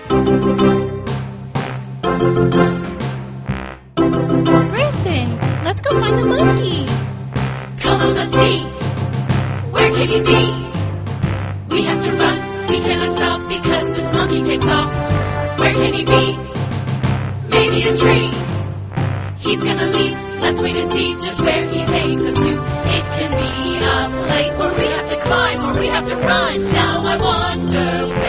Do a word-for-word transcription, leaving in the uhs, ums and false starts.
Grayson, let's go find the monkey. Come on, let's see. Where can he be? We have to run. We cannot stop because this monkey takes off. Where can he be? Maybe a tree. He's gonna leap. Let's wait and see just where he takes us to. It can be a place where we have to climb or we have to run. Now I wonder where